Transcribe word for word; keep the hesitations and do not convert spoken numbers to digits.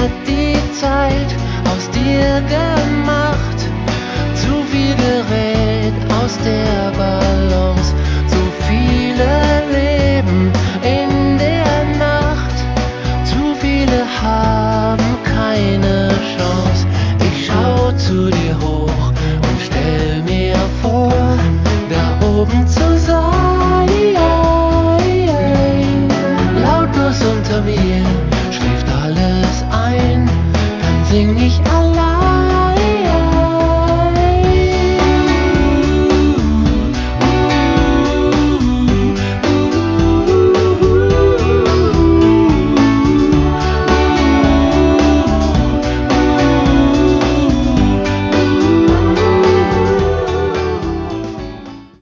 hat die Zeit aus dir gemacht. Zu viel gerät aus der Bahn.